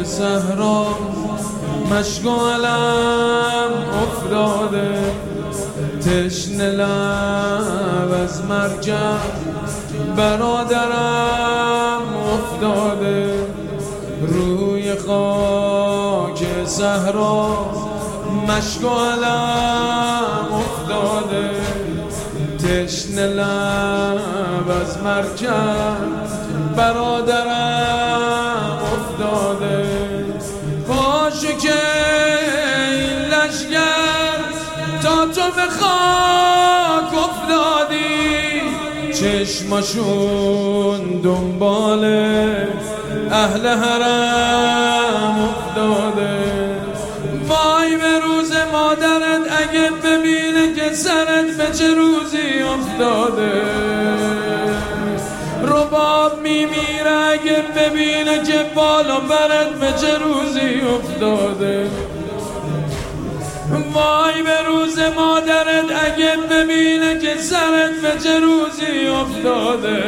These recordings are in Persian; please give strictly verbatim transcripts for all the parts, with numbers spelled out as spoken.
صحرا مشک و علم افتاده، تشنه لب از مرجع برادرم افتاده. روی خاک صحرا مشک و علم افتاده، تشنه لب از مرجع برادرم افتاده. پاشو که این لشگر تا تو به خاک افتادی، چشماشون دنبال اهل حرم افتاده. وای به روز مادرت اگه ببینه که سرت به چه روزی افتاده. رباب میمیره اگه ببینه که بالا برت به چه روزی افتاده. وای به روز مادرت اگه ببینه که سرت به چه روزی افتاده.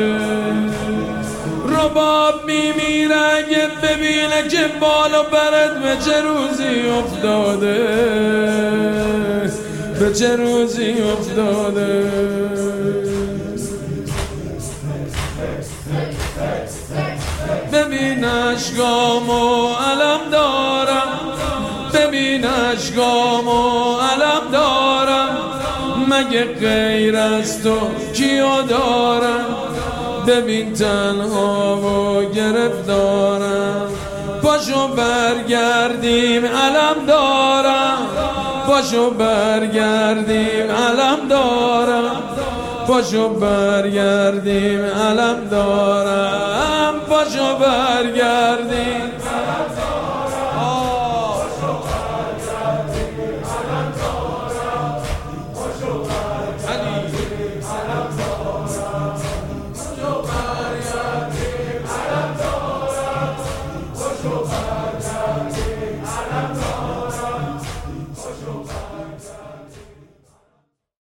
رباب میمیره اگه ببینه که بالا برت به چه روزی افتاده، به چه روزی افتاده. ببین اشکامو علم دارم، ببین اشکامو علم دارم، مگه غیر از تو کیو دارم. ببین تنها و گرفتارم، پاشو برگردیم علم دارم، پاشو برگردیم علم دارم، پاشو برگردیم علم دارم، پاشو برگردیم علم دارم.